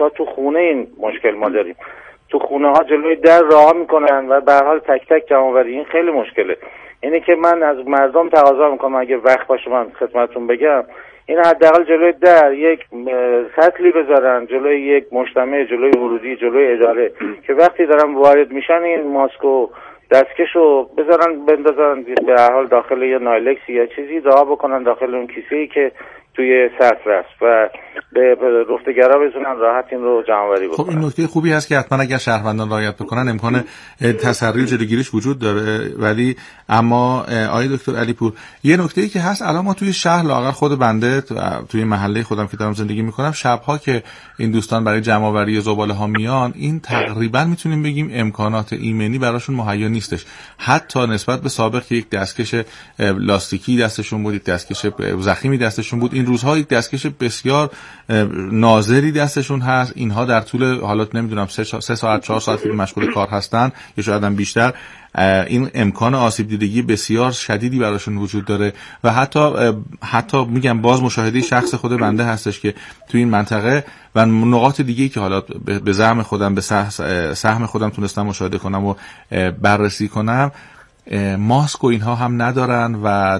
منتها تو خونه این مشکل ما داریم. تو خونه ها جلوی در راه میکنن و به هر حال تک تک جمع‌آوری این خیلی مشکله. اینه که من از مردم تقاضا میکنم اگه وقت باشه من خدمتتون بگم این حداقل جلوی در یک سطلی بذارن، جلوی یک مجتمع، جلوی ورودی، جلوی اداره که وقتی دارن وارد میشن این ماسکو دستکشو بندازن به هر حال داخل یه نایلکس یا چیزی رها بکنن داخل اون کیسه‌ای که توی سطل است و به رفتگرا بزنن راحت این رو جمع‌آوری بکنن. خب این نکته خوبی هست که حتما اگر شهروندان رعایت بکنن امکان تسری و جلوگیریش وجود داره. ولی اما آقای دکتر علیپور یه نکته‌ای که هست الان ما توی شهر لااقل خود بنده توی محله خودم که دارم زندگی میکنم شب‌ها که این دوستان برای جمع‌آوری زباله‌ها میان این تقریبا میتونیم بگیم امکانات ایمنی براشون مهیا نیستش، حتی نسبت به سابق که یک دستکش لاستیکی دستشون بود، یک دستکش ضخیمی دستشون بود، این روزها یک دستکش بسیار ناظری دستشون هست. اینها در طول حالات نمیدونم 3 ساعت 4 ساعت که مشغول کار هستن یا شاید هم بیشتر این امکان آسیب دیدگی بسیار شدیدی براشون وجود داره و حتی میگم باز مشاهده شخص خود بنده هستش که تو این منطقه و نقاط دیگه‌ای که حالا به زعم خودم به سهم خودم تونستم مشاهده کنم و بررسی کنم ماسک و اینها هم ندارن و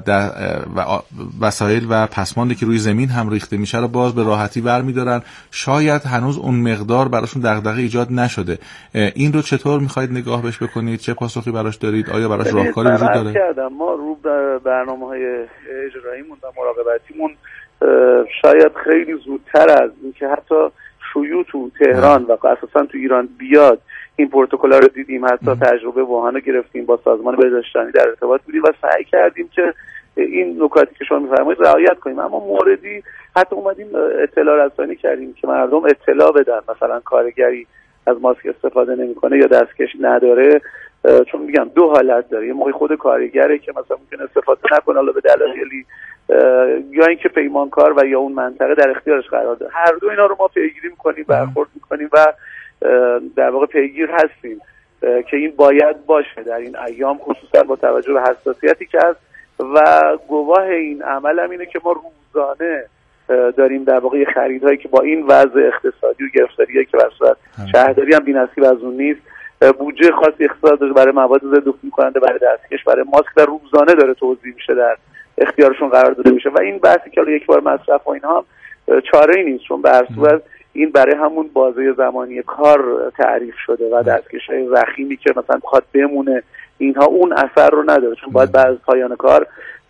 وسایل و پسماندی که روی زمین هم ریخته میشه رو باز به راحتی برمیدارن. شاید هنوز اون مقدار براشون دغدغه ایجاد نشده. این رو چطور میخواید نگاه بهش بکنید؟ چه پاسخی براش دارید؟ آیا براش راهکاری وجود داره؟ ما رو برنامه‌های اجراییمون و مراقبتیمون شاید خیلی زودتر از اینکه حتی شیوع تو تهران و اساسا تو ایران بیاد این پروتکل‌ها رو دیدیم، حتی تجربه ووهان رو گرفتیم، با سازمان بهداشتانی در ارتباط بودیم و سعی کردیم که این نکاتی که شما می‌فرمایید رعایت کنیم. اما موردی حتی اومدیم اطلاع رسانی کردیم که مردم اطلاع بدن مثلا کارگری از ماسک استفاده نمی‌کنه یا دستکش نداره، چون میگم دو حالت داره. یه موقع خود کارگره که مثلا ممکن استفاده نکنه حالا به دلایلی یا اینکه پیمانکار و یا اون منطقه در اختیارش قرار داره. هر دو اینا رو ما پیگیری می‌کنیم، برخورد می‌کنیم و در واقع پیگیر هستیم که این باید باشه در این ایام، خصوصا با توجه به حساسیتی که هست و گواه این عمل هم اینه که ما روزانه داریم در واقع خریدهایی که با این وضع اقتصادی و گرفتاریایی که بر صورت شهرداری هم بی‌نصیب از اون نیست، بودجه خاصی اختصاص داره برای مواد ضد عفونی کننده، برای دستکش، برای ماسک و روزانه داره توزیع میشه، در اختیارشون قرار داده میشه و این بحثی که یک بار مصرف و اینها هم چاره‌ای نیست، چون به هر صورت این برای همون بازه زمانی کار تعریف شده و دستکش‌های ضخیمی که مثلا بخواد بمونه اینها اون اثر رو نداره، چون باید بعد از پایان کار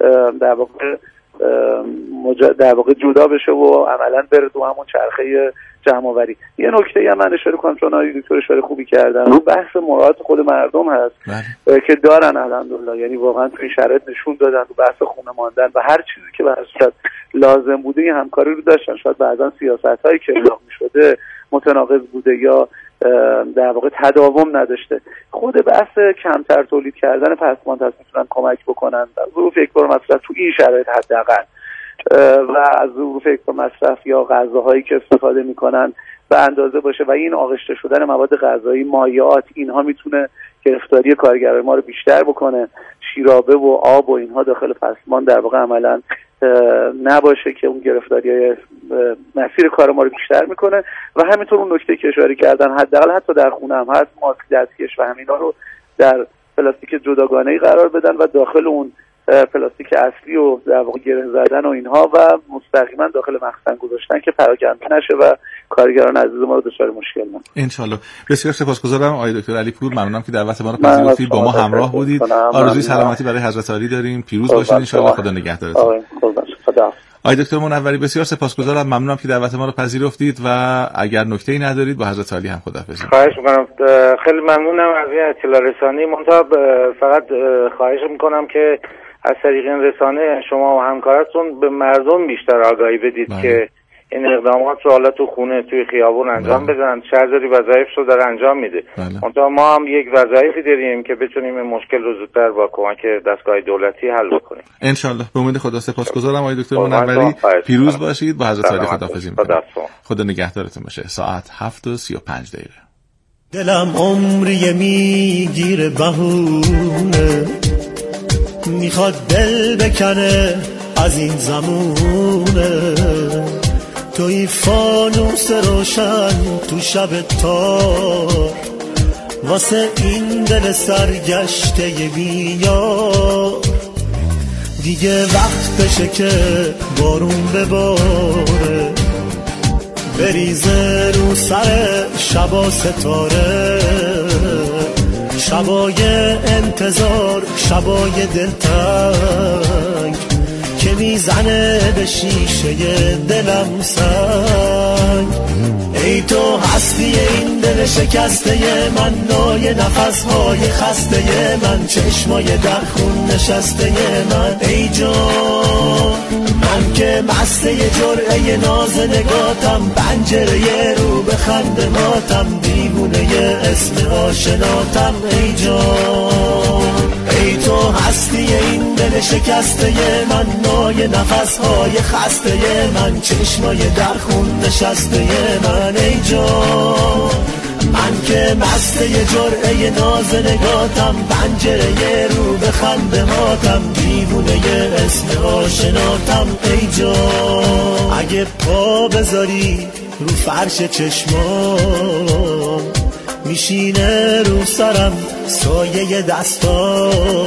در واقع جدا بشه و عملاً بره تو همون چرخه جمع‌آوری. یه نکته هم من اشاره کنم چون آقای دکتر اشاره خوبی کردن، رو بحث مراعات خود مردم هست که دارن الحمدلله، یعنی واقعا تو این شرایط نشون دادن رو بحث خونه ماندن و هر چیزی که به صورت لازم بوده این همکاری رو داشتن. شاید بعضا سیاست‌هایی که اعلام شده متناقض بوده یا در واقع تداوم نداشته. خود بحث کمتر تولید کردن پسماند هست میتونن کمک بکنن در ظروف یکبار مصرف تو این شرایط حداقل، و از ظروف یکبار مصرف یا غذاهایی که استفاده میکنن به اندازه باشه و این آغشته شدن مواد غذایی، مایعات، اینها میتونه گرفتاری کارگرای ما رو بیشتر بکنه. شیرابه و آب و اینها داخل پسماند در واقع عملاً نباشه که اون گرفتاری مسیر کار ما رو بیشتر میکنه و همینطور اون نکته که اشاره کردن حداقل حتی در خونه هم هست ماسک، دستکش و همینا رو در پلاستیک جداگانه‌ای قرار بدن و داخل اون پلاستیک اصلی و در واقع گره زدن و اینها و مستقیما داخل مخزن گذاشتن که پراکنده نشه و کارگران عزیز ما رو دچار مشکل نکنه. ان شاءالله. بسیار سپاسگزارم آقای دکتر علیپور، ممنونم که دعوت ما رو پذیرفتید، با ما همراه بودید. آرزوی سلامتی برای حضرت عالی داریم. پیروز باشید ان شاءالله. خدا نگهدارتون. خدا. آقای دکتر منوری بسیار سپاسگزارم، ممنونم که دعوت ما رو پذیرفتید و اگر نکته‌ای ندارید با حضرت عالی هم خداحافظی. خواهش می‌کنم. خیلی ممنونم از این اطلاع رسانی. منتها فقط خواهش می‌کنم که از طریق این رسانه شما و همکارتون به مردم بیشتر آگاهی بدید که این اقدامات رو حالا تو خونه، توی خیابون انجام بدن. شهرداری وظایفش رو داره انجام میده. منتها ما هم یک وظایفی داریم که بتونیم این مشکل رو زودتر با کمک دستگاه دولتی حل بکنیم. ان شاء الله. به امید خدا. سپاسگزارم آقای دکتر منوری. پیروز باشید. با حضرت عالی خداحافظی می‌کنم. خدا نگهدارتون باشه. ساعت 7:35. دلم عمری میگیره بهونه، میخواد دل بکنه از این زمونه، توی فانوس روشن تو شب تار، واسه این دل سرگشته بیار. دیگه وقت بشه که بارون بباره، بریزه رو سر شبا ستاره، شبای انتظار، شبای دلتنگ که میزنه به شیشه دلم سنگ. ای تو هستی این دل شکسته من، نای نفسهای خسته من، چشمای در خون نشسته من. ای جان من که مسته جرعه ناز نگاتم، پنجره رو به خنده ماتم، دیوونه اسم آشناتم. ای جان ای تو هستی این دل شکسته من، نای نفسهای خسته من، چشمای در خون نشسته من. ای جان من که مسته جرعه ناز نگاتم، پنجره رو به خنده ماتم، دیوونه اسم آشناتم. ای جان اگه پا بذاری رو فرش چشمام، میشینه رو سرم سایه دستا،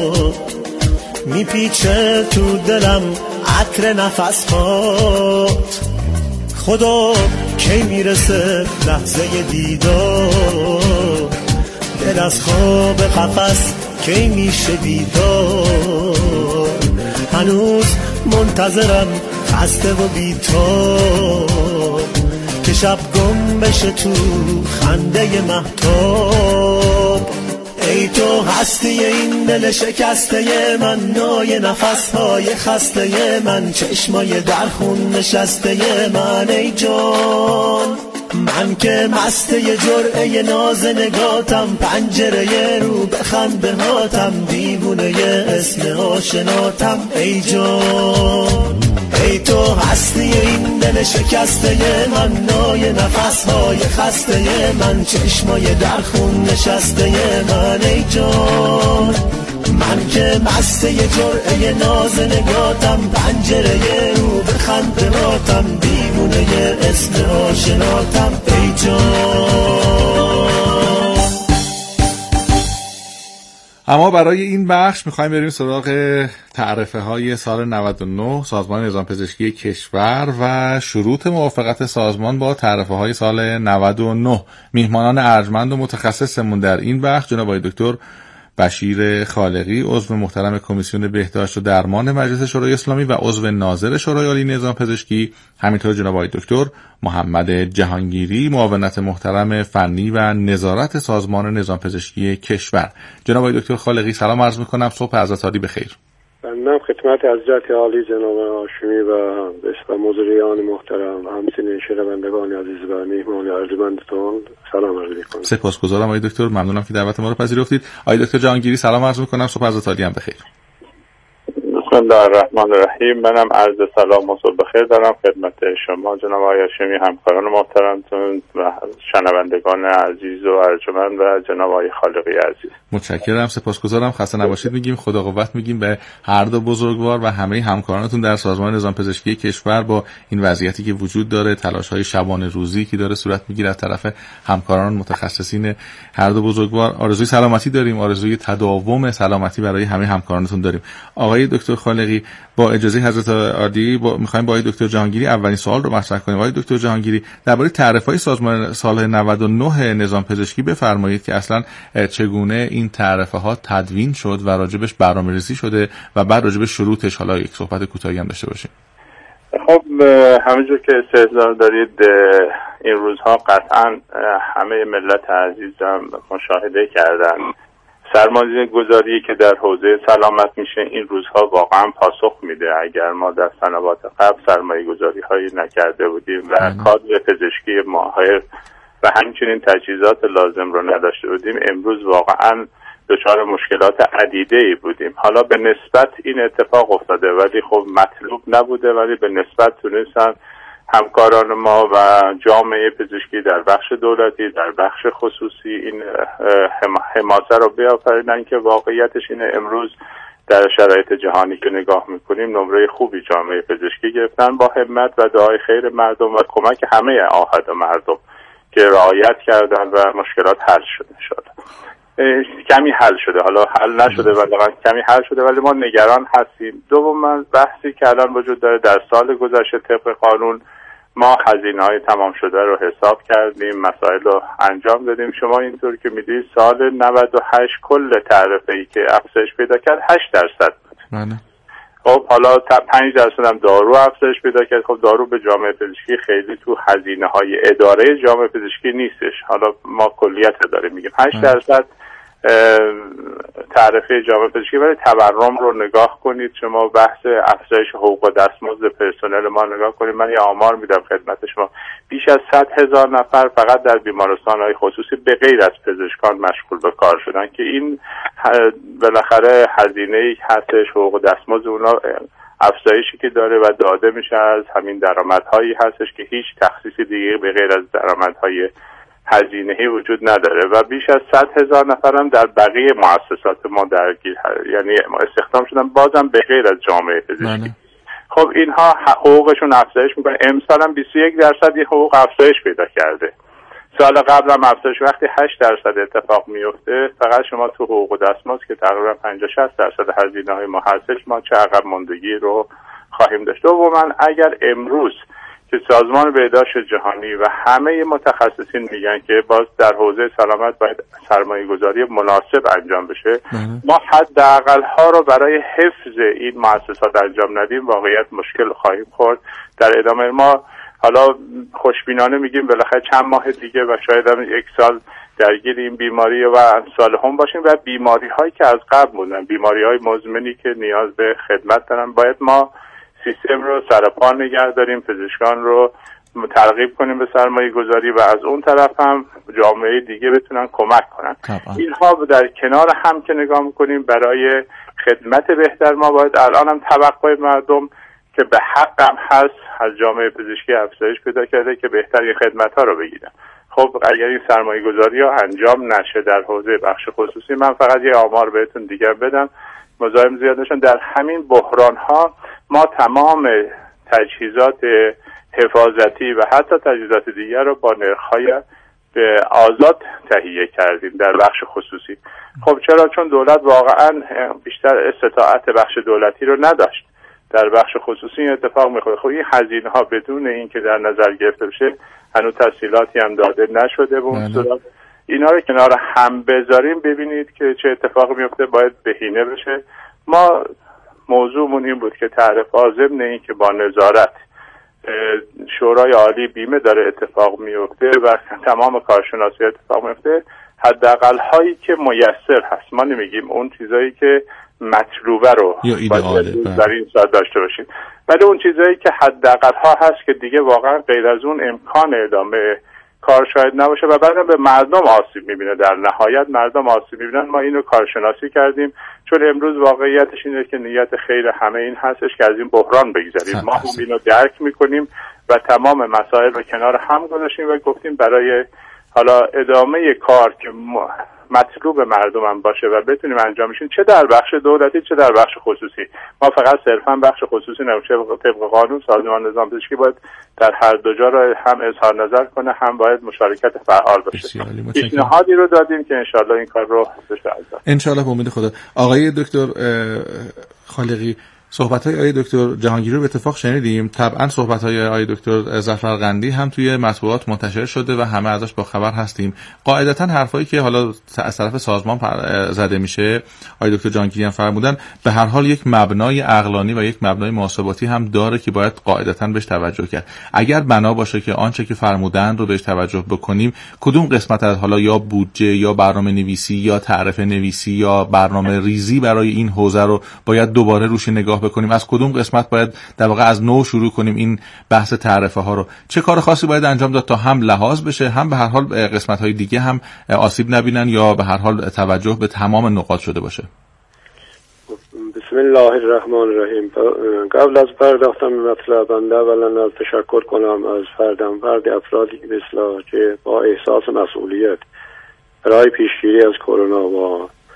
میپیچه تو دلم عطر نفسات. خدا کی میرسه لحظه دیدار، دل از خواب قفس کی میشه بیدار. هنوز منتظرم خسته و بی‌تاب، که شب گم بشه تو خنده مهتاب. ای تو هستی این دل شکسته من، نای نفسهای خسته من، چشمای در خون نشسته من. ای جان من که مسته جرعه ناز نگاتم، پنجره رو به خنده هاتم، دیوونه اسم آشناتم. ای جان ای تو هستی این دل شکسته من، نای نفسهای خسته من، چشمای در خون نشسته من. ای جان من که مسته جرعه ناز نگاتم، پنجره رو به خنده هاتم، دیوونه اسم آشناتم. ای جان اما برای این بخش میخوایم بریم سراغ تعرفه های سال 99 سازمان نظام پزشکی کشور و شروط موافقت سازمان با تعرفه های سال 99. میهمانان ارجمند و متخصصمون در این بخش جناب آقای دکتر بشیر خالقی، عضو محترم کمیسیون بهداشت و درمان مجلس شورای اسلامی و عضو ناظر شورای عالی نظام پزشکی، همینطور جناب آقای دکتر محمد جهانگیری، معاونت محترم فنی و نظارت سازمان نظام پزشکی کشور. جناب آقای دکتر خالقی سلام عرض می‌کنم، صبح حضرت عالی بخیر. من خدمت حضرت عالی جناب هاشمی و مدیران محترم، همچنین شنوندگان عزیز و میهمان ارجمندتون سلام عرض می‌کنم. سپاسگزارم آقای دکتر، ممنونم که دعوت ما رو پذیرفتید. آقای دکتر جهانگیری سلام عرض می‌کنم، صبح حضرت عالی هم بخیر. بسم الله الرحمن الرحیم. منم عرض سلام و صبح بخیر دارم خدمت شما جناب آقای هاشمی، همکاران محترمتون و شنوندگان عزیز و ارجمند و جناب آقای خالقی عزیز. متشکرم، سپاسگزارم، خسته نباشید میگیم، خدا قوت میگیم به هر دو بزرگوار و همه همکارانتون در سازمان نظام پزشکی کشور با این وضعیتی که وجود داره، تلاش‌های شبانه روزی که داره صورت میگیره از طرف همکاران متخصصین هر دو بزرگوار. آرزوی سلامتی داریم، آرزوی تداوم سلامتی برای همه همکارانتون داریم. آقای دکتر خالقی با اجازه حضرت عالی میخوایم با آقای دکتر جهانگیری اولین سوال رو مطرح کنیم. آقای دکتر جهانگیری درباره تعرفه‌های سازمان سال 99 نظام پزشکی بفرمایید که اصلا چگونه این تعرفه ها تدوین شد و راجبش برنامه‌ریزی شده و بعد راجب شروطش حالا یک صحبت کوتاهی هم داشته باشیم. خب همونجور که استحضار دارید این روزها قطعا همه ملت عزیزم مشاهده کردن سرمایه گذاری که در حوزه سلامت میشه این روزها واقعا پاسخ میده. اگر ما در سنوات قبل سرمایه گذاری هایی نکرده بودیم و کادر پزشکی ماهر و همچنین تجهیزات لازم رو نداشته بودیم، امروز واقعا دچار مشکلات عدیده‌ای بودیم. حالا به نسبت این اتفاق افتاده ولی خب مطلوب نبوده، ولی به نسبت تونستن همکاران ما و جامعه پزشکی در بخش دولتی در بخش خصوصی این حماسه رو بیافرینن که واقعیتش اینه امروز در شرایط جهانی که نگاه میکنیم نمره خوبی جامعه پزشکی گرفتن با همت و دعای خیر مردم و کمک همه آحد مردم که رعایت کردن و مشکلات حل شده. کمی حل شده، حالا حل نشده ولی کمی حل شده، ولی ما نگران هستیم. دوم بحثی که الان وجود داره، در سال گذشته طبق قانون ما هزینه‌های تمام شده رو حساب کردیم، مسائل رو انجام دادیم. شما اینطور که میدید سال 98 کل تعرفه‌ای که افزایش پیدا کرد 8% بود. خب حالا 5% هم دارو افزایش پیدا کرد. خب دارو به جامعه پزشکی خیلی تو هزینه‌های اداره جامعه پزشکی نیستش، حالا ما کلیت داریم میگیم 8% تعرفه جامعه پزشکی. ولی تورم رو نگاه کنید شما، بحث افزایش حقوق و دستمزد پرسنل ما نگاه کنید. من یه آمار میدم خدمت شما، بیش از 100,000 نفر فقط در بیمارستان‌های خصوصی به غیر از پزشکان مشغول به کار شدن که این بالاخره هزینه‌ای هستش. حقوق و دستمزد اونا افزایشی که داره و داده میشه از همین درآمدهایی هستش که هیچ تخصیص دیگه به غیر از درآمدهای هزینه‌ای وجود نداره و بیش از 100,000 نفر هم در بقیه مؤسسات ما درگیر، یعنی استخدام شدن بازم به غیر از جامعه پزشکی. خب اینها حقوقشون افزایش میکنه. امسال هم 21% یه حقوق افزایش پیدا کرده. سال قبل هم افزایش وقتی 8% اتفاق میفته، فقط شما تو حقوق و دستمزد که تقریبا 50-60% هزینه‌های ما هستش، ما چه عقب ماندگی رو خواهیم داشت. دوما اگر امروز که سازمان بهداشت جهانی و همه متخصصین میگن که باز در حوزه سلامت باید سرمایه‌گذاری مناسب انجام بشه، ما حداقل ها رو برای حفظ این مؤسسات انجام ندیم واقعیت مشکل خواهیم خورد در ادامه. ما حالا خوشبینانه میگیم بالاخره چند ماه دیگه و شاید هم 1 سال درگیر این بیماری و امثال هم باشیم و بیماری هایی که از قبل بودن، بیماری های مزمنی که نیاز به خدمت دارن، باید ما سیستم رو سرپا نگه داریم، پزشکان رو ترغیب کنیم به سرمایه گذاری و از اون طرف هم جامعه دیگه بتونن کمک کنن. اینها در کنار هم که نگاه میکنیم برای خدمت بهتر ما باید الان هم توقع مردم که به حق هم هست از جامعه پزشکی افزایش پیدا کرده که بهترین خدمت ها رو بگیرن. خب اگر این سرمایه گذاری ها انجام نشه در حوزه بخش خصوصی، من فقط یه آمار بهتون دیگر بدم، مزاحم زیاد نشن، در همین بحران ها ما تمام تجهیزات حفاظتی و حتی تجهیزات دیگر رو با نرخ‌های آزاد تهیه کردیم در بخش خصوصی. خب چرا؟ چون دولت واقعا بیشتر استطاعت بخش دولتی رو نداشت، در بخش خصوصی این اتفاق می‌خوره. خب این هزینه ها بدون این که در نظر گرفته بشه، هنوز تسهیلاتی هم داده نشده به اون صورت. اینا رو کنار هم بذاریم ببینید که چه اتفاقی میفته، باید بهینه بشه. ما موضوعمون این بود که تعرفه ضمن این که با نظارت شورای عالی بیمه داره اتفاق میفته و تمام کارشناسی اتفاق میفته، حداقل هایی که میسر هست، ما نمیگیم اون چیزایی که مطلوبه رو در این ساعت داشته باشیم، ولی اون چیزایی که حداقل ها هست که دیگه واقعا غیر از اون امکان ادامه کار شاید نباشه و بعدم به مردم آسیب میبینه. در نهایت مردم آسیب میبینن. ما اینو کارشناسی کردیم، چون امروز واقعیتش اینه که نیت خیر همه این هستش که از این بحران بگذریم. ما هم اینو درک میکنیم و تمام مسائل رو کنار هم گذاشتیم و گفتیم برای حالا ادامه کار که مطلوب مردم هم باشه و بتونیم انجامشیم، چه در بخش دولتی چه در بخش خصوصی. ما فقط صرفا بخش خصوصی نمیشه، طبق قانون سازمان نظام پزشکی باید در هر دو جا رو هم اظهار نظر کنه، هم باید مشارکت فعال باشه. پیشنهادی رو دادیم که انشالله این کار رو بشه انجام. انشالله به امید خدا. آقای دکتر خالقی، صحبت‌های آقای دکتر جهانگیری رو به اتفاق شنیدیم. طبعا صحبت‌های آقای دکتر ظفرقندی هم توی مطبوعات منتشر شده و همه ازش با خبر هستیم. قاعدتاً حرفایی که حالا از طرف سازمان زده میشه، آقای دکتر جهانگیری هم فرمودن، به هر حال یک مبنای عقلانی و یک مبنای محاسباتی هم داره که باید قاعدتاً بهش توجه کرد. اگر بنا باشه که آنچه که فرمودن رو بهش توجه بکنیم، کدوم قسمت از حالا یا بودجه یا برنامه‌نویسی یا تعرفه نویسی یا برنامه ریزی برای این حوزه رو باید دوباره روش نگاه بکنیم؟ از کدوم قسمت باید در واقع از نو شروع کنیم این بحث تعرفه ها رو؟ چه کار خاصی باید انجام داد تا هم لحاظ بشه، هم به هر حال قسمت های دیگه هم آسیب نبینن یا به هر حال توجه به تمام نقاط شده باشه؟ بسم الله الرحمن الرحیم. قبل از پرداختن به مطلب بنده اولا تشکر کنم از فرد افرادی مثل که با احساس مسئولیت برای پیشگیری از کرونا و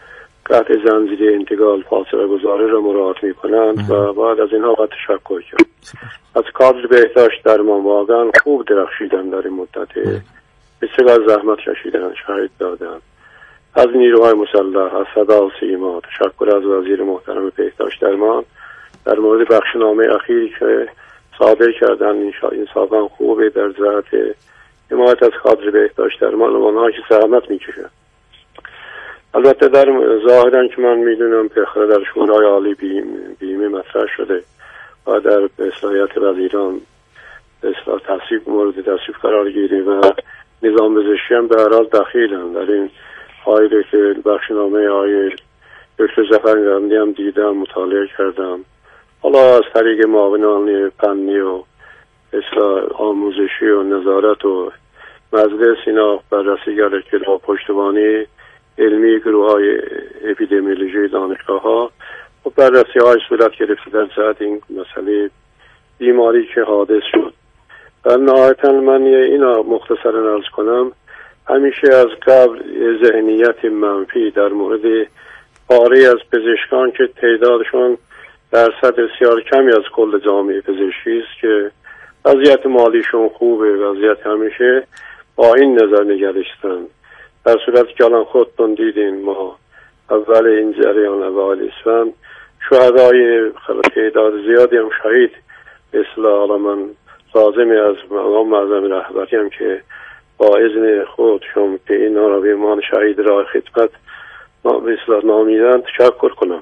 قطع زنجیره انتقال فاصله گذاری را مراعات میکنند و باید از اینها باید تشکر کرد. از کادر بهداشت درمان واقعا خوب درخشیدن در این مدت، بسیار زحمت کشیدن، شهید دادن. از نیروهای مسلح، از صدا و سیما تشکر از وزیر محترم بهداشت درمان در مورد بخشنامه اخیری که صادر کردن. انصافا خوبه در جهت حمایت از کادر بهداشت درمان و آنها که زحمت میکشن. البته در ظاهرا که من میدونم بالاخره در شورای عالی بیمه مطرح شده و در اصلاحیت وزیران اصلاح تصویب مورد تصویب قرار گیری و نظام پزشکی هم به هر حال دخیلن در این فایلی که بخشنامه آقای دکتر ظفرنژادی هم دیدم، مطالعه کردم. حالا از طریق معاونان فنی و اصلاح آموزشی و نظارت و مجلس اینا بررسی کرده که با پشتیبانی علمی گروه های اپیدمیولوژی دانشگاه ها و بررسی های صورت گرفته در جهت این مسئله بیماری که حادث شد. و نهایتا من اینا مختصرا عرض کنم، همیشه از قبل ذهنیت منفی در مورد پاره از پزشکان که تعدادشون درصد بسیار کمی از کل جامعه پزشکی است که وضعیت مالیشون خوبه، وضعیت همیشه با این نظر نگرشتن. در صورتی که الان خودتون دیدین ما اول این جریان اول اسفند شهدای تعداد زیادی هم شهید اصلاح. حالا من لازمی از مقام معظم رهبری هم که با اذن خودشون که این را به عنوان شهید راه خدمت اصلاح نامیدن تشکر کنم.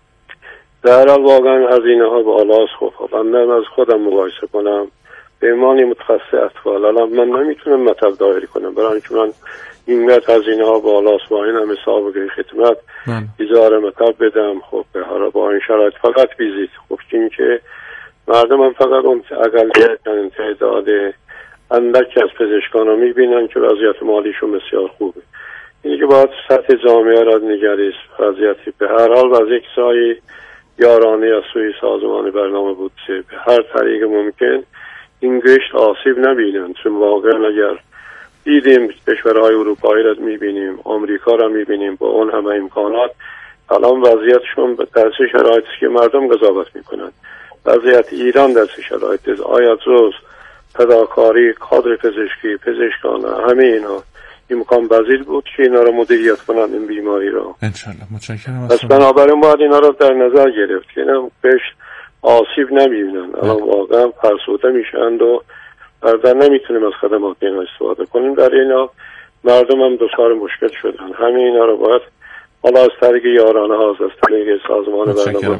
در حال واقعا هزینه ها بالاست. خب من از خودم مقایسه کنم به عنوان متخصص اطفال، الان من نمیتونم مطلب دایره کنم برای اینکه من اینقدر هزینه ها بالاست با این هم حساب خدمت ایزار مطلب بدم. خب به هر حال با این شرایط فقط ویزیت. خب این که مردم هم فقط اون اقلیت تعداد اندک از پزشکان ها میبینن که وضعیت مالیشون بسیار خوبه. اینی که باید سطح جامعه را نگریست وضعیتی به هر حال و از یک سایی یارانه از سوی سازمان برنامه بودسه به هر طریق ممکن این گشت آسیب نبینن. چون واقعا اگر دیدیم کشورهای اروپایی را میبینیم، آمریکا را میبینیم با اون همه امکانات، الان وضعیتشون در چه شرایطی که مردم قضاوت میکنن. وضعیت ایران در چه شرایطی است؟ آیا جز فداکاری کادر پزشکی، پزشکان، همه اینا امکان پذیر بود که اینا رو مدیریت کنند این بیماری را؟ انشالله. متشکرم. پس بنابراین باید اینا رو در نظر گرفت که اینا بهش آسیب نمیبینن. الان واقعا فرسوده میشند و بعدا نمیتونیم از خدمات اینا استفاده کنیم. در اینا مردم هم دچار مشکل شدن. همه اینا رو باید حالا از طریق یارانه ها از طریق سازمان برنامه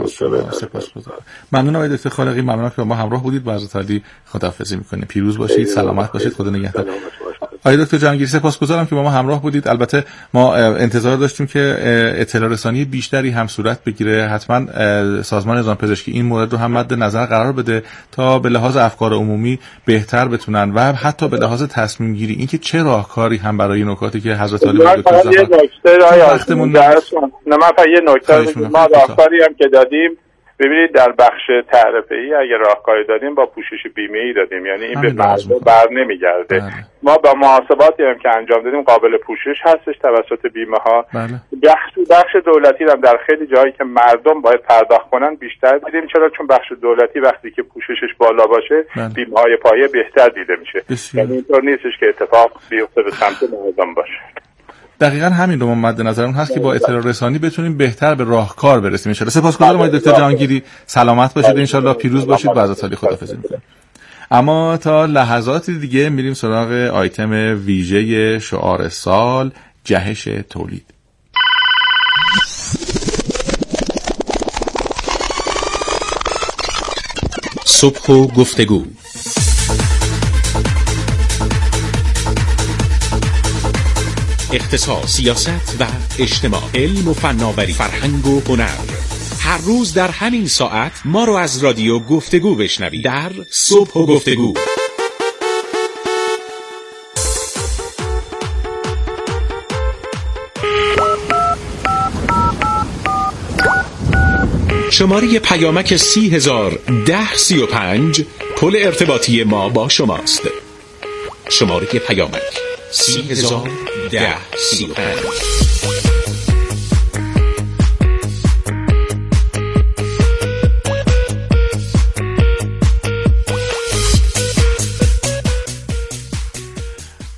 ممنونم آقای دکتر خالقی. ممنونم که با ما همراه بودید. با حضرت علی خداحافظی میکنیم. پیروز باشید، سلامت باشید، خدا نگهدار. آقای دکتر جهانگیری سپاسگزارم که با ما همراه بودید. البته ما انتظار داشتیم که اطلاع رسانی بیشتری هم صورت بگیره. حتما سازمان نظام پزشکی این مورد رو هم مد نظر قرار بده تا به لحاظ افکار عمومی بهتر بتونن و حتی به لحاظ تصمیم گیری اینکه چه راهکاری هم برای نکاتی که حضرت علی دکتر وقتمون نه من فقط یه نکته ما راهکاری هم که دادیم. ببینید در بخش تعرفه‌ای اگه راهکاری دادیم با پوشش بیمه‌ای دادیم، یعنی این به مردم بر نمیگرده. ما با محاسباتی هم که انجام دادیم قابل پوشش هستش توسط بیمه ها. بخش دولتی هم در خیلی جایی که مردم باید پرداخت کنن بیشتر دیدیم. چرا؟ چون بخش دولتی وقتی که پوششش بالا باشه بیمه های پایه بهتر دیده میشه. یعنی اینطور نیستش که اتفاق بیفته به سمت مردم باشه. دقیقاً همین رو مد نظرمون هست که با اطلاع رسانی بتونیم بهتر به راهکار برسیم. ان شاء الله. سپاسگزارم آقای دکتر جهانگیری. سلامت باشید ان شاء الله. پیروز باشید. با حضرت علی خداحافظی می‌کنیم. اما تا لحظات دیگه میریم سراغ آیتم ویژه شعار سال، جهش تولید. صبح و گفتگو. اقتصاد، سیاست و اجتماع، علم و فناوری، فرهنگ و هنر. هر روز در همین ساعت ما رو از رادیو گفتگو بشنوید در صبح و گفتگو. شماره پیامک 301035 پل ارتباطی ما با شماست. شماره پیامک 301035.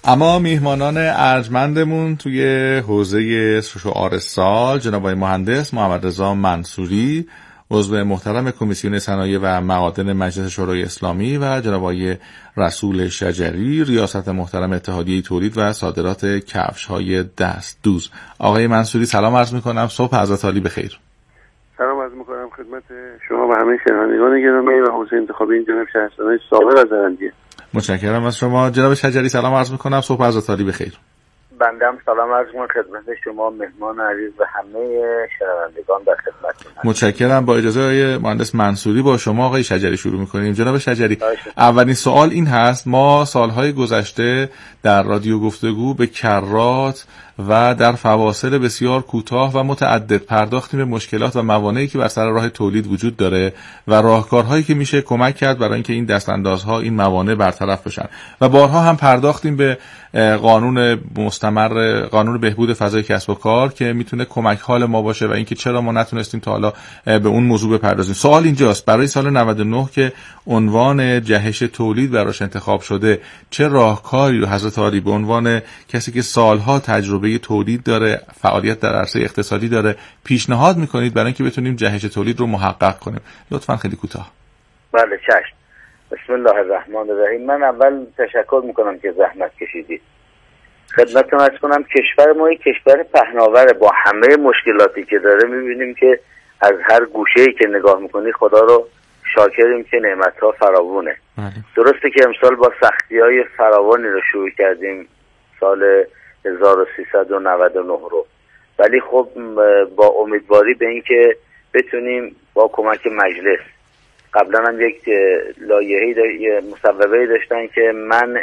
اما میهمانان ارجمندمون توی حوزه شعار سال جناب آقای مهندس محمد رضا منصوری، عضو محترم کمیسیون صنایع و معادن مجلس شورای اسلامی، و جناب آقای رسول شجری، ریاست محترم اتحادیه تولید و صادرات کفش‌های دستدوز. آقای منصوری سلام عرض می‌کنم، صبح حضرت عالی بخیر. سلام عرض می‌کنم خدمت شما و همه شنوندگان گرامی و حوزه انتخابی این جناب شهرستان‌های سابق از زرندیه. متشکرم از شما. جناب شجری سلام عرض می‌کنم، صبح حضرت عالی بخیر. بنده هم سلام عرض می‌کنم خدمت شما مهمان عزیز و همه شنوندگان در خدمتتون. متشکرم. با اجازه آقای مهندس منصوری با شما آقای شجری شروع می‌کنیم. جناب شجری، اولین سوال این هست: ما سالهای گذشته در رادیو گفتگو به کرات و در فواصل بسیار کوتاه و متعدد پرداختیم به مشکلات و موانعی که بر سر راه تولید وجود داره و راهکارهایی که میشه کمک کرد برای اینکه این دستاندازها، این موانع برطرف بشن، و بارها هم پرداختیم به قانون مستمر، قانون بهبود فضای کسب و کار که میتونه کمک حال ما باشه و اینکه چرا ما نتونستیم تا حالا به اون موضوع بپردازیم. سوال اینجاست: برای سال 99 که عنوان جهش تولید براش انتخاب شده، چه راهکاری رو حضرت عالی به عنوان کسی که سالها تجربه تولید داره، فعالیت در عرصه اقتصادی داره، پیشنهاد میکنید برای اینکه بتونیم جهش تولید رو محقق کنیم؟ لطفاً خیلی کوتاه. بله چشم. بسم الله الرحمن الرحیم. من اول تشکر میکنم که زحمت کشیدید. خدمتتون عرض کنم کشور ما یک کشور پهناوره، با همه مشکلاتی که داره میبینیم که از هر گوشه‌ای که نگاه میکنی خدا رو شاکریم که نعمت‌ها فراوونه. درسته که امسال با سختی‌های فراوانی رو شروع کردیم سال 1399 رو، ولی خب با امیدواری به این که بتونیم با کمک مجلس، قبلا هم یک لایحه‌ای مصوبه‌ای داشتن که منع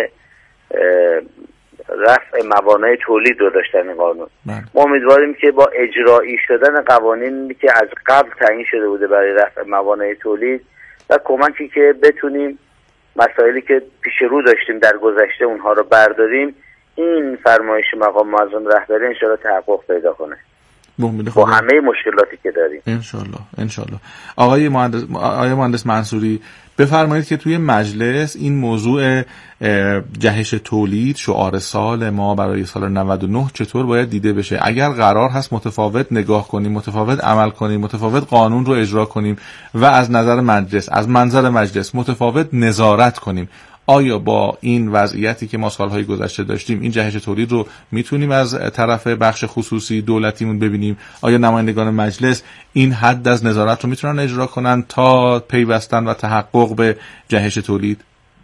رفع موانع تولید رو داشتن این قانون. ما امیدواریم که با اجرایی شدن قوانینی که از قبل تعیین شده بوده برای رفع موانع تولید و کمکی که بتونیم مسائلی که پیش رو داشتیم در گذشته اونها رو برداریم، این فرمایش مقام معظم رهبری انشاءالله تحقق پیدا کنه با همه مشکلاتی که داریم. انشالله. آقای مهندس منصوری، بفرمایید که توی مجلس این موضوع جهش تولید، شعار سال ما برای سال 99 چطور باید دیده بشه؟ اگر قرار هست متفاوت نگاه کنیم، متفاوت عمل کنیم، متفاوت قانون رو اجرا کنیم و از نظر مجلس، از منظر مجلس متفاوت نظارت کنیم، آیا با این وضعیتی که ما سالهای گذشته داشتیم این جهش تولید رو میتونیم از طرف بخش خصوصی دولتیمون ببینیم؟ آیا نمایندگان مجلس این حد از نظارت رو میتونن اجرا کنن تا پیوستن و تحقق به جهش تولید؟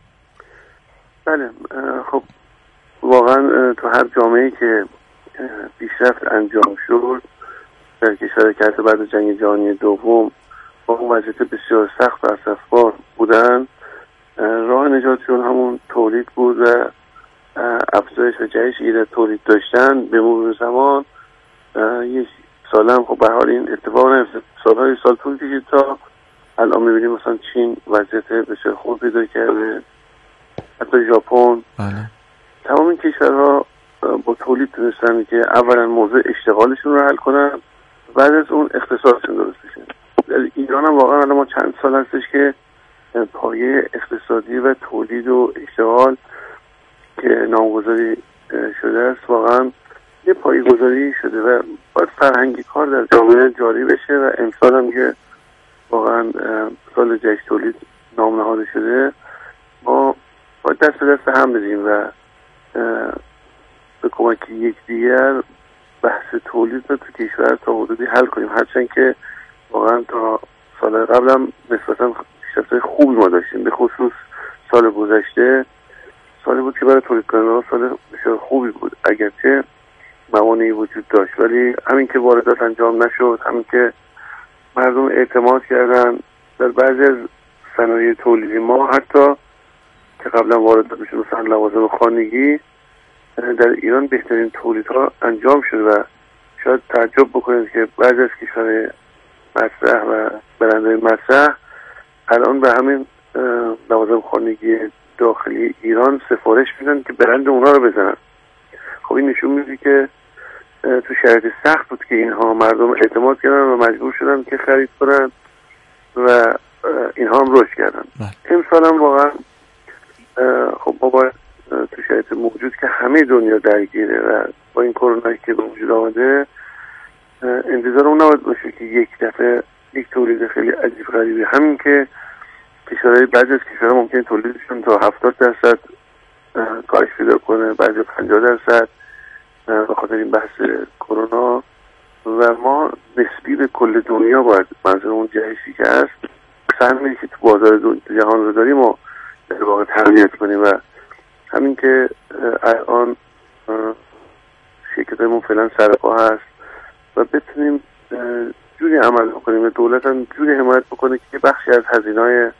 بله، خب واقعا تو هر جامعه‌ای که پیشرفت انجام شد در کشور که بعد از جنگ جهانی دوم با اون وضعیت بسیار سخت و اسفبار بودن، راه نجاتشون همون تولید بود و افزایش و جهشی در تولید داشتن. به مرور زمان یک سال هم خب به حال این اتفاق نیفتاد، سالهای سال طول کشید تا الان میبینیم مثلا چین وضعیت بسیار خوب پیدا کرده، حتی ژاپن. تمام این کشورها با تولید تونستن که اولا موضوع اشتغالشون رو حل کنن، بعد از اون اقتصادشون درست بشه. در ایران هم واقعا الان ما چند سال هستش که پایه اقتصادی و تولید و اشتغال که نامگذاری شده است واقعا یه پایه گذاری شده و باید فرهنگی کار در جامعه جاری بشه و امسال هم که واقعا سال جشن تولید نام نهاده شده، ما باید دست به دست هم بدیم و به کمک یکدیگر بحث تولید رو تو کشور تا حدودی حل کنیم، هرچند که واقعا تا سال قبل هم نسبتا پیشرفت‌های خوبی ما داشتیم. به خصوص سال گذشته سالی بود که برای تولید کننده‌ها سال بسیار خوبی بود، اگرچه موانعی وجود داشت، ولی همین که واردات انجام نشد، همین که مردم اعتماد کردن در بعضی از صنایع تولیدی ما، حتی که قبلا واردات میشد مثلا لوازم خانگی، در ایران بهترین تولیدها انجام شد و شاید تعجب بکنید که بعضی از کشورهای مطرح و برندهای مطرح الان به همین لوازم خانگی داخلی ایران سفارش میدن که برند اونا رو بزنن. خب این نشون میده که تو شرایط سخت بود که اینها مردم اعتماد کردن و مجبور شدن که خرید کنن و اینها هم رشد کردن. امسال هم واقعا خب ما باید تو شرایط موجود که همه دنیا درگیره و با این کرونایی که به وجود آمده انتظار اون نباید باشه که یک دفعه یک تولید خیلی عجیب غریبی، همین که کشورهای بعضی از کشورها ممکنه تولیدشون تا 70% کاهش پیدا کنه، بعضی 50% به خاطر این بحث کرونا، و ما نسبی به کل دنیا باید منظور اون جهشی که هست سهمی که تو بازار جهان رو داریم و در واقع تقویت کنیم. و همین که الان شرکت‌هامون فعلا سر پا هست و بتونیم جوری عمل بکنیم، دولت هم جوری حمایت بکنه که بخشی از هزینه‌های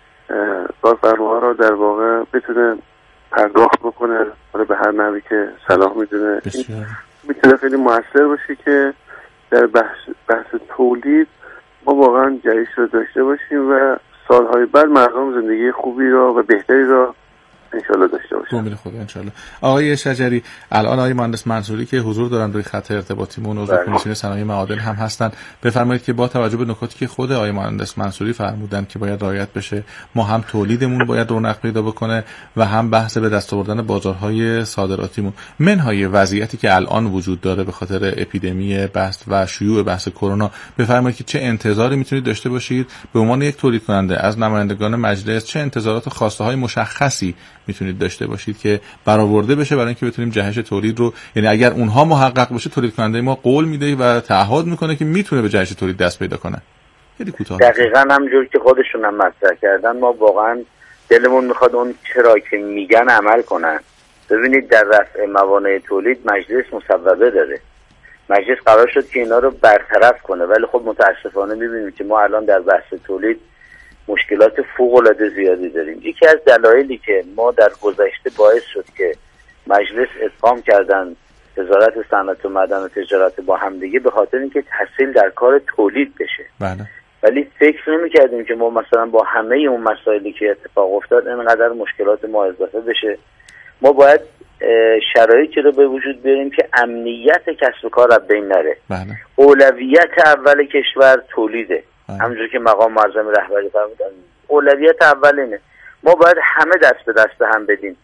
کارفرماها رو در واقع بتونه پرداخت بکنه به هر نحوی که صلاح میدونه. میتونه خیلی موثر باشه که در بحث تولید ما واقعا جهش رو داشته باشیم و سالهای بعد مردم زندگی خوبی رو و بهتری رو انشالله داشته باشیم. امید خدا انشالله. آقای شجری، الان آقای مهندس منصوری که حضور دارن روی خط ارتباطیمون، عضو کمیسیون صنایع معادن هم هستن، بفرمایید که با توجه به نکاتی که خود آقای مهندس منصوری فرمودن که باید رعایت بشه، ما هم تولیدمون باید رونق پیدا بکنه و هم بحث به دست آوردن بازارهای صادراتیمون. منهای وضعیتی که الان وجود داره به خاطر اپیدمی بحث و شیوع بحث کرونا، بفرمایید که چه انتظاری میتونید داشته باشید به عنوان یک تولید کننده از نمایندگان مجلس، چه انتظارات و خواسته های مشخصی میتونید داشته باشید که برآورده بشه برای اینکه بتونیم جهش تولید رو، یعنی اگر اونها محقق بشه تولید کننده ما قول میده و تعهد میکنه که میتونه به جهش تولید دست پیدا کنه. خیلی کوتاه. دقیقاً همونجور که خودشون هم مطرح کردن، ما واقعا دلمون میخواد اون چرا که میگن عمل کنن. ببینید در رفع موانع تولید مجلس مصوبه داره، مجلس قرار شد که اینا رو برطرف کنه، ولی خب متاسفانه میبینیم که ما الان در بحث تولید مشکلات فوق‌العاده زیادی داریم. یکی از دلایلی که ما در گذشته باعث شد که مجلس ادغام کردن وزارت صنعت و معدن و تجارت با همدیگه به خاطر اینکه تحصیل در کار تولید بشه. بله. ولی فکر نمی‌کردیم که ما مثلا با همه اون مسائلی که اتفاق افتاد اینقدر مشکلات ما اضافه بشه. ما باید شرایطی رو به وجود بیاریم که امنیت کسب و کار از بین نره. بله. اولویت اول کشور تولیده. همونجور که مقام معظم رهبری فرمودن اولویت اول اینه. ما باید همه دست به دست هم بدیم،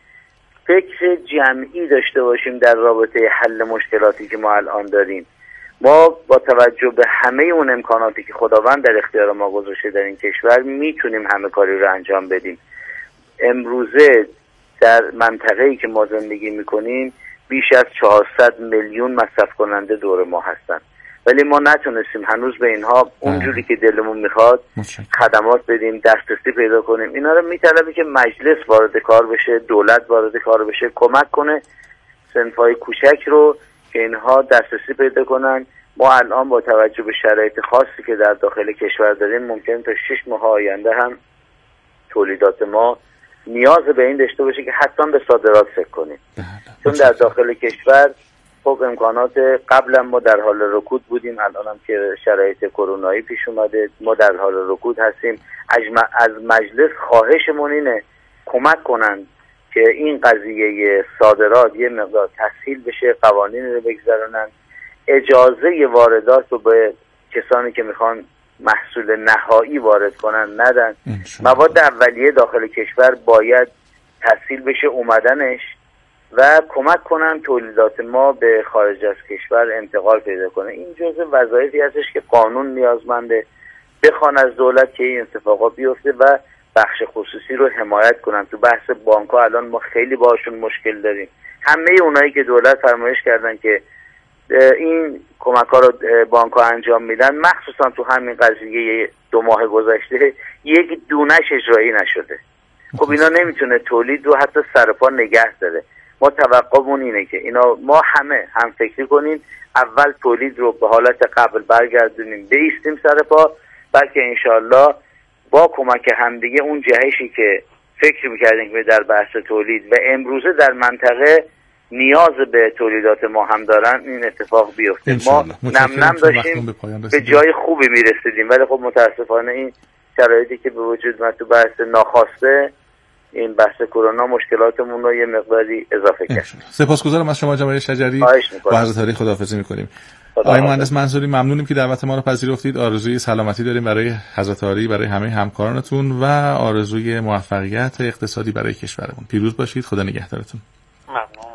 فکر جمعی داشته باشیم در رابطه حل مشکلاتی که ما الان داریم. ما با توجه به همه اون امکاناتی که خداوند در اختیار ما گذاشته در این کشور میتونیم همه کاری رو انجام بدیم. امروزه در منطقه‌ای که ما زندگی میکنیم بیش از 400 میلیون مصرف کننده دور ما هستن، ولی ما نتونستیم هنوز به اینها اونجوری که دلمون میخواد خدمات بدیم، دسترسی پیدا کنیم. اینا رو میطلبه که مجلس وارد کار بشه، دولت وارد کار بشه، کمک کنه صنف‌های کوچک رو که اینها دسترسی پیدا کنن. ما الان با توجه به شرایط خاصی که در داخل کشور داریم ممکن تا 6 ماه آینده هم تولیدات ما نیاز به این داشته باشه که حتما به صادرات فکر کنیم، چون در داخل کشور خب امکانات قبلا ما در حال رکود بودیم، الان هم که شرایط کرونایی پیش اومده ما در حال رکود هستیم. از مجلس خواهشمون اینه کمک کنن که این قضیه صادرات یه مقدار تسهیل بشه، قوانین رو بگذارونن، اجازه واردات رو به کسانی که میخوان محصول نهایی وارد کنن ندن. مواد اولیه داخل کشور باید تسهیل بشه اومدنش و کمک کنن تولیدات ما به خارج از کشور انتقال پیدا کنه. این جزء وظایفی هستش که قانون نیازمنده، بخوان از دولت که این اتفاقا بیفته و بخش خصوصی رو حمایت کنن. تو بحث بانک‌ها الان ما خیلی باشون مشکل داریم. همه اونایی که دولت فرمایش کردن که این کمک‌ها رو بانک‌ها انجام میدن، مخصوصا تو همین قضیه 2 ماه گذشته یک دونش اجرایی نشده. خب اینا نمیتونه تولید رو حتی سرپا نگه داره. ما توقعمون اینه که اینا ما همه هم فکری کنیم، اول تولید رو به حالت قبل برگردونیم، بایستیم سر پا، بلکه انشالله با کمک همدیگه اون جهشی که فکر میکردیم که در بحث تولید و امروزه در منطقه نیاز به تولیدات ما هم دارن این اتفاق بیفته. ما نم داشتیم به جای خوبی میرسیدیم، ولی خب متاسفانه این شرایطی که به وجود اومد تو بحث ناخواسته این بحث کرونا مشکلاتمون رو یه مقداری اضافه کرد. سپاسگزارم از شما جناب شجری. با حضرت علی خداحافظی می‌کنیم. آقای مهندس منصوری ممنونیم که دعوت ما رو پذیرفتید. آرزوی سلامتی داریم برای حضرت عالی، برای همه همکارانتون و آرزوی موفقیت اقتصادی برای کشورمون. پیروز باشید. خدا نگهدارتون. ممنون.